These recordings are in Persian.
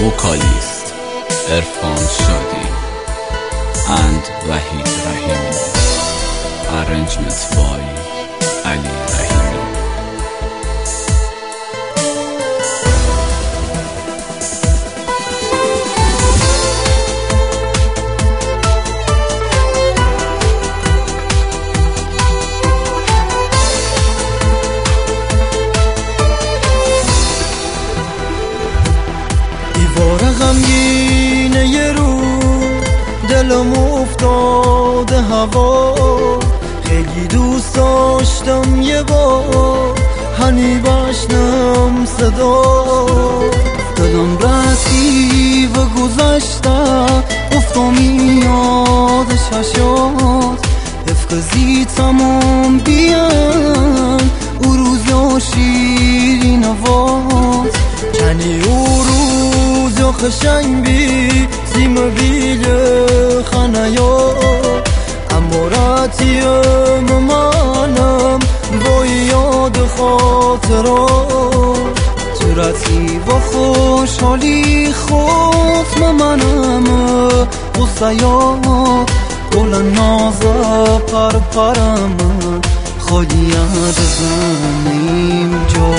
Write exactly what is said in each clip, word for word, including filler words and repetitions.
وکالیست عرفان شادی and وحید رحیمی. Arrangement by علی رحیمی. دیوار غمگینه یه رو دلم افتاده هوا، خیلی دوست داشتم یه بار هنی بشنم صدا. دلم رسی و گذشته افتم یادش هشاد، افقزی تمام بیان او روز یا شیرین آواز. کنی او روز یا خشنگ بی زیم بیل خانه اما راتیم منم با یاد خاطرات. تو راتی با خوشحالی خود منم غصه یاد گل نازه پر پرم خالی از زمین جا.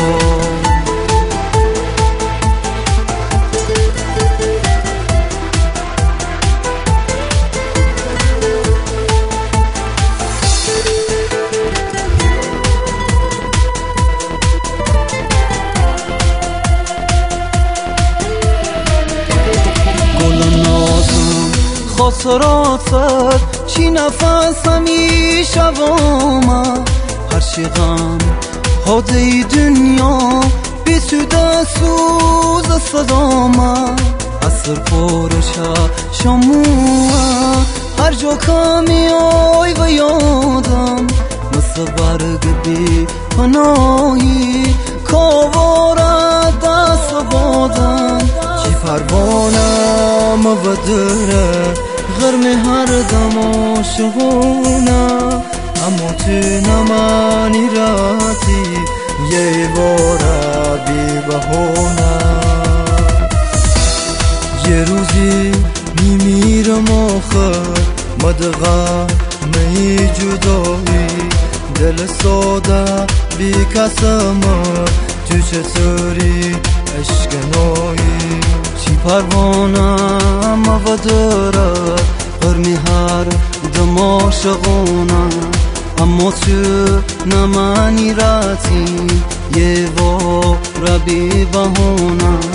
خاطراتت چی نفس همیشه وامد، هرچی غم حاده دنیا بی تو دستوز صدامد. اصر پرشه شموه هر جا کمی آی و یادم مثل برگ بی پناهی کاوارد دست بادم. چی پروانم و دره غرم هر دم عاشقونه، اما تو نمانی راتی یه باره بی بهونه. یه روزی میمیرم آخر مدغم می جدایی، دل ساده بی کسم تو چطوری عشق نایی. چی پروانم و داره غرمی هر دم عاشقونه، اما تو نمانی راتی یه باره بی بهونه.